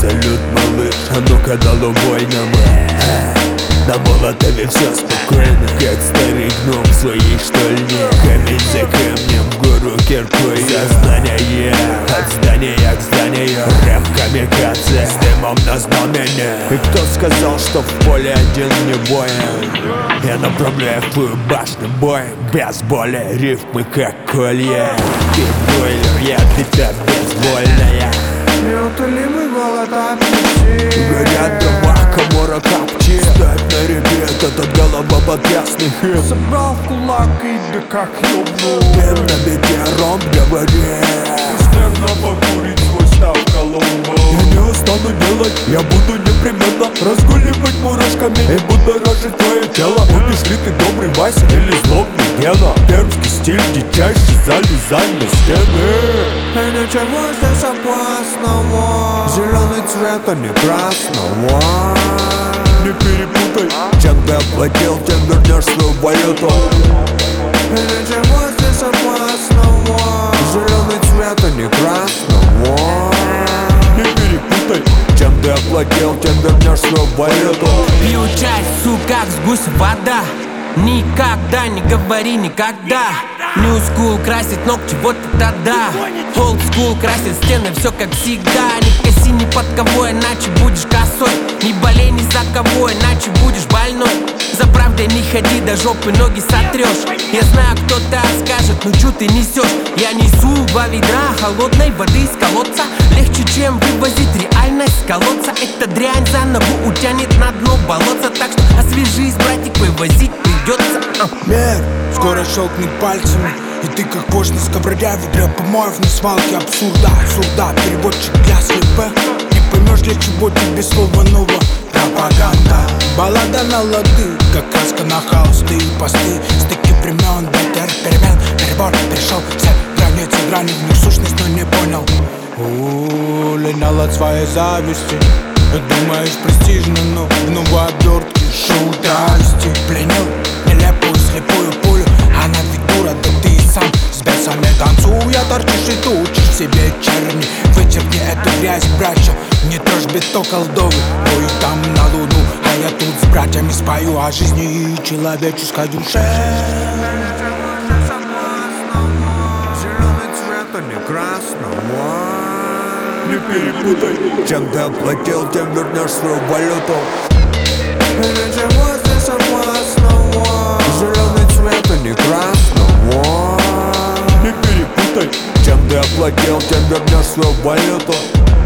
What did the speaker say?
салют, малыш, а ну-ка долубой нам. На Молотове все спокойно, как старый гном в своей штольне. Камень за камнем, гору киркой. Сознание от здания к зданию. Рэп камикадзе с дымом на знамени. И кто сказал, что в поле один не воин? Я направляю в твою башню боем. Без боли, рифмы как колье. Ты бойлер, я бита безвольная. Неутолимый голод аппетит. Горят дома, комора капчи. Ставь на репет, этот голова потрясный хит. Собрал в кулак и да как ёбнул. Дым на бите, ром говорит. Стремно покурить свой став Колумбу. Я не устану делать, я буду непременно разгуливать мурашками и будоражить твое тело. Будешь ли ты добрый Вася или злобный Гена? Пермский стиль, дичайший, залезай на стены. И ничего здесь опасного. Зеленый цвет, а не красного. Не перепутай, чем ты оплатил, тем вернешь свою валюту. И ничего здесь опасного. Зеленый цвет, а не красного. Не перепутай, чем ты оплатил, тем вернешь свою валюту. Пью чай, сука, с гуся вода. Никогда не говори никогда. New school красит ногти, вот это да. Old school красит стены, все как всегда. Не коси ни под кого, иначе будешь косой. Не болей ни за кого, иначе будешь больной. За правдой не ходи, до жопы ноги сотрешь. Я знаю, кто-то скажет, ну чё ты несешь? Я несу 2 ведра холодной воды из колодца. Легче, чем вывозить реальность с колодца. Эта дрянь заново утянет на дно болотца. Так что освежись, братик, вывозить придется. Мир скоро щелкнет пальцами, и ты как вождь на сковороде в игре помоев на свалке абсурда. Переводчик для слепых. Не поймешь, для чего тебе слово ново. Пропаганда, баллада на лады, как краска на холсты и посты. Стыки времен, ветер, перемен, перебор, перешел все границы, грани в них сущность, но не понял. Линял от своей зависти. Думаешь престижно, но в новой обертке шоу радости. Пленил нелепую слепую пулю, она ведь дура, да ты и сам с бесами танцуя торчишь и тучишь себе черни. Вычеркни эту грязь, братья, не трожь бито колдовый. Ой, там на луну, а я тут с братьями спою о жизни и человеческой душе. Зеленый цвет, а не красного. Не перепутай, чем ты оплатил, тем вернешь свою валюту. И ничего здесь опасного. Зеленый цвет, а не красного. Не перепутай, чем ты оплатил, тем вернешь свою валюту.